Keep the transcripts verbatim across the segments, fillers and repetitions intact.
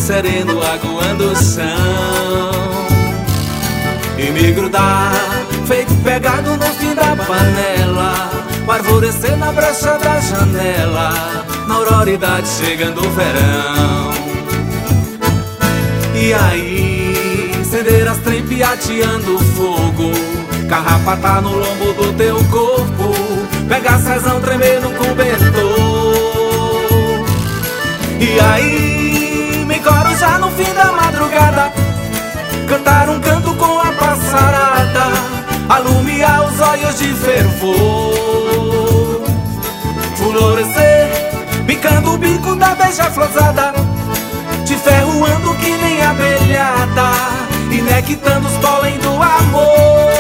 sereno aguando o chão. E me grudar, feito pegado no fim da panela, o arvorecer na brecha da janela, na auroridade chegando o verão. E aí, acender as trem piateando fogo, carrapatar no lombo do teu corpo, pegar cezão, tremer no cobertor. E aí, me coro já no fim da madrugada, cantar um canto com a passarada, alumiar os olhos de fervor, florescer, bicando o bico da beija-flosada, te ferroando que nem abelhada, e nectando os pólen do amor.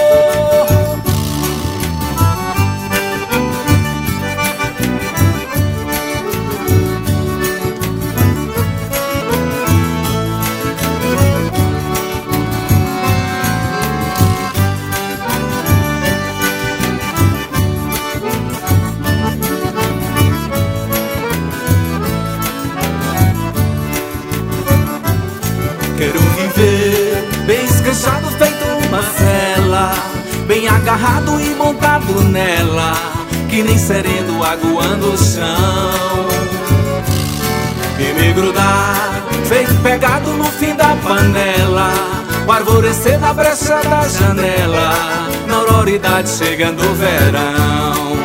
Quero viver bem escanchado, feito uma cela, bem agarrado e montado nela, que nem sereno aguando o chão. E me grudar, feito pegado no fim da panela, o arvorecer na brecha da janela, na auroridade chegando o verão.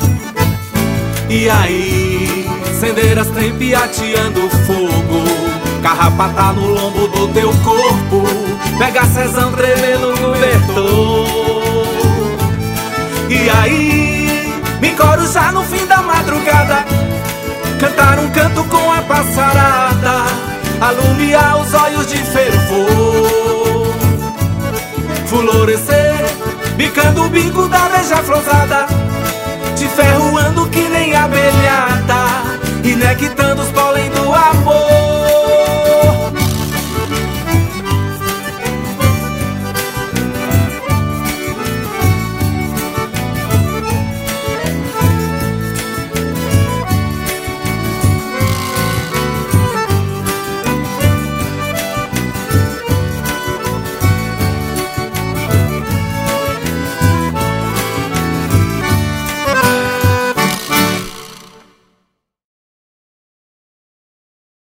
E aí, acender as trem piateando fogo, carrapatar no lombo do teu corpo, pegar cezão, tremer no cobertor. E aí, me coro já no fim da madrugada, cantar um canto com a passarada, alumiar os olhos de fervor, florescer, bicando o bico da beija-flosada, te ferroando que nem abelhada, e nectando os pólen